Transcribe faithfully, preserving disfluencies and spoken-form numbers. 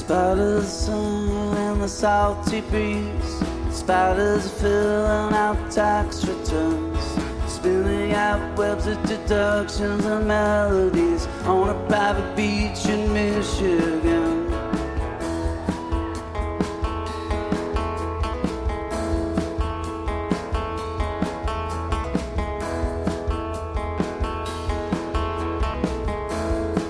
Spiders sun and the salty breeze. Spiders are filling out tax returns, spinning out webs of deductions and melodies on a private beach in